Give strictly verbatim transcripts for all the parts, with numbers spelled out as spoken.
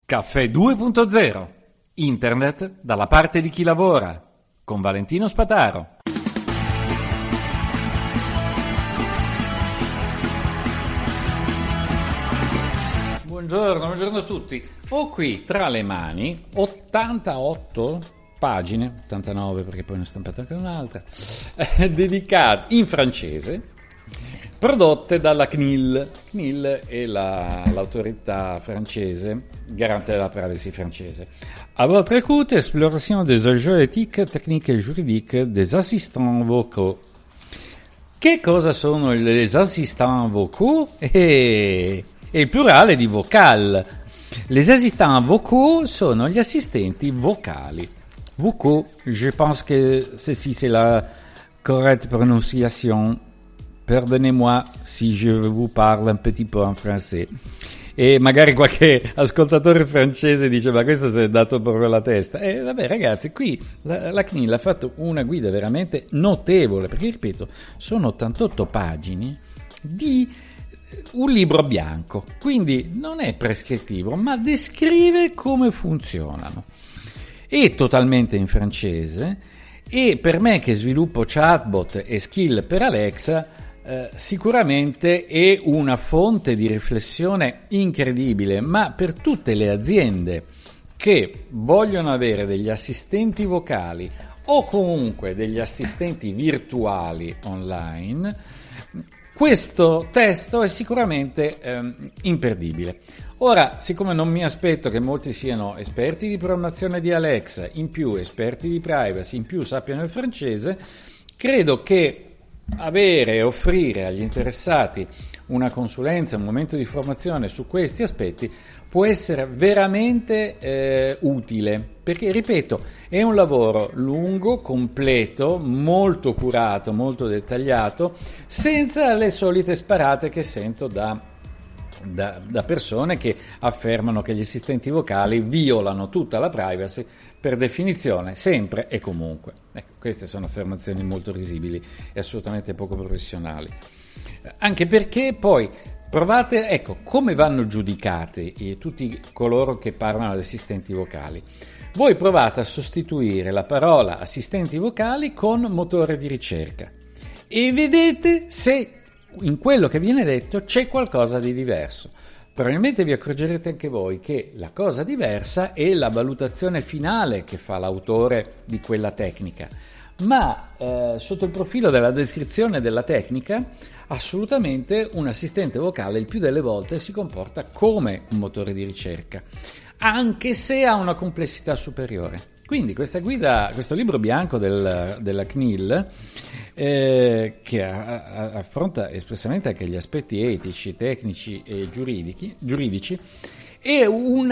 Caffè due punto zero. Internet dalla parte di chi lavora. Con Valentino Spataro. Buongiorno, buongiorno a tutti. Ho qui tra le mani ottantotto pagine, ottantanove perché poi ne ho stampata anche un'altra, eh, dedicate in francese, prodotte dalla C N I L. C N I L è la, l'autorità francese, garante della privacy francese. À votre écoute, exploration des enjeux éthiques, techniques et juridiques des assistants vocaux. Che cosa sono les assistants vocaux? E, e il plurale di vocal. Les assistants vocaux sono gli assistenti vocali. Vocaux, je pense que ceci c'est la correcte prononciation. Pardonnez-moi si je vous parle un petit peu en français. E magari qualche ascoltatore francese dice ma questo si è dato proprio la testa. E vabbè ragazzi, qui la, la C N I L ha fatto una guida veramente notevole, perché ripeto, sono ottantotto pagine di un libro bianco, quindi non è prescrittivo, ma descrive come funzionano. È totalmente in francese e per me che sviluppo chatbot e skill per Alexa, Eh, sicuramente è una fonte di riflessione incredibile, ma per tutte le aziende che vogliono avere degli assistenti vocali o comunque degli assistenti virtuali online, questo testo è sicuramente ehm, imperdibile. Ora, siccome non mi aspetto che molti siano esperti di programmazione di Alexa, in più esperti di privacy, in più sappiano il francese, credo che avere e offrire agli interessati una consulenza, un momento di formazione su questi aspetti può essere veramente eh, utile, perché ripeto è un lavoro lungo, completo, molto curato, molto dettagliato, senza le solite sparate che sento da Da, da persone che affermano che gli assistenti vocali violano tutta la privacy per definizione, sempre e comunque. Ecco, queste sono affermazioni molto risibili e assolutamente poco professionali. Anche perché poi provate, ecco, come vanno giudicati eh, tutti coloro che parlano di assistenti vocali. Voi provate a sostituire la parola assistenti vocali con motore di ricerca e vedete se in quello che viene detto c'è qualcosa di diverso. Probabilmente vi accorgerete anche voi che la cosa diversa è la valutazione finale che fa l'autore di quella tecnica, ma eh, sotto il profilo della descrizione della tecnica assolutamente un assistente vocale il più delle volte si comporta come un motore di ricerca, anche se ha una complessità superiore. Quindi questa guida, questo libro bianco del, della C N I L, eh, che a, a, affronta espressamente anche gli aspetti etici, tecnici e giuridici, giuridici è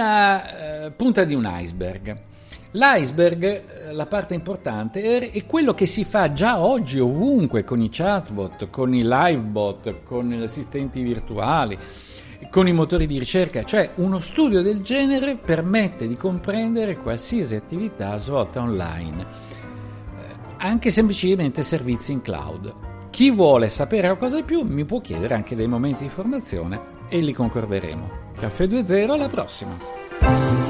una eh, punta di un iceberg. L'iceberg, eh, la parte importante, è, è quello che si fa già oggi ovunque con i chatbot, con i livebot, con gli assistenti virtuali, con i motori di ricerca, cioè uno studio del genere permette di comprendere qualsiasi attività svolta online, eh, anche semplicemente servizi in cloud. Chi vuole sapere qualcosa di più mi può chiedere anche dei momenti di formazione e li concorderemo. Caffè due zero, alla prossima!